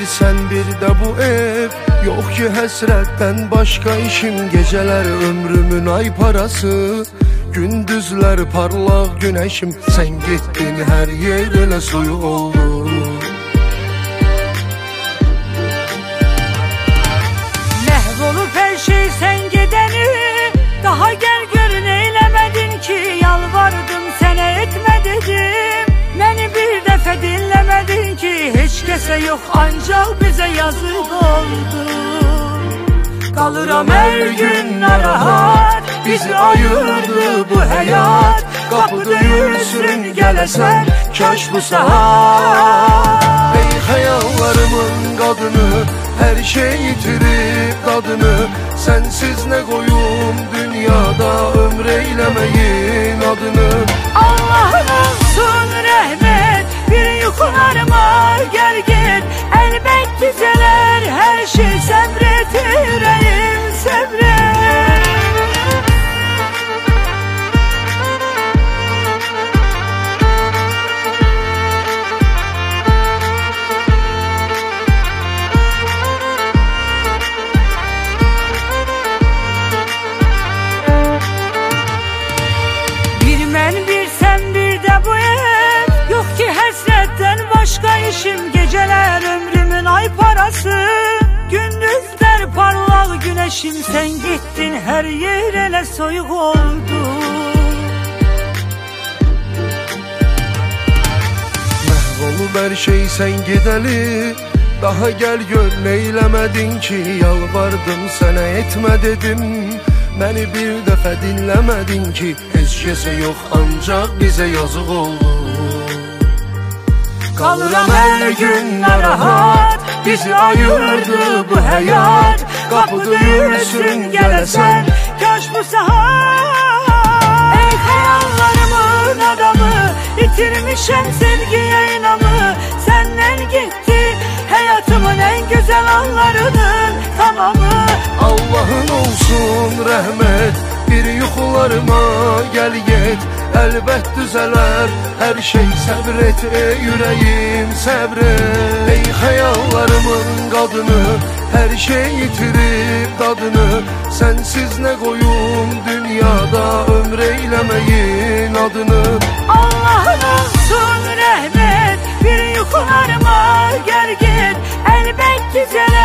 sen bir de bu ev. Yok ki həsrətdən başka işim, geceler ömrümün ay parası. Gündüzler parlak güneşim, sen gittin her yer elə soyuq oldu. Məhvolup her şey sen gideni, daha gel gör neylemedin ki. Yalvardım sənə etme dedim, beni bir dəfə dinlemedin ki. Hiç kese yok ancak bize yazık oldu. Kalıram her gün narahat, bizi ayırdı bu hayat. Kapı döyülsün gelesen kaş bu saat. Ey hayallarımın kadını, her şey yitirip tadını. Sensiz ne koyum dünyada, ömür eylemeyin adını. Allah'ın olsun rahmet, bir yukarıma gel git. Elbet düzeler her şey, sabret yüreğim sabret. Bir ben bir sen bir de bu ev. Yok ki hasretten başka işim, geceler ömrümün ay parası. Gündüzler parlak güneşim, sen gittin her yer ele soyuk oldu. Mahvolup her şey sen gideli, daha gel gör neylemedin ki. Yalvardım sana etme dedim, beni bir defa dinlemedin ki. Hiç kese yok ancak bize yazık oldu. Kalıram her gün narahat, bizi ayırdı bu hayat. Kapı döyülsün gelesen kaş bu saat. Ey hayallarımın adamı, yitirmişem sevgiye inamı. Senden gitti hayatımın en güzel anlarının tamamı. Allah'ın olsun rahmet, bir yuxularıma gel get. Elbet düzeler her şey, sabret ey yüreğim sabret. Ey hayallarımın kadını, her şey yitirip tadını. Sensiz ne koyum dünyada, ömür eylemeyin adını. Allah'ın olsun rahmet, bir yukarıma gel git. Elbet düzeler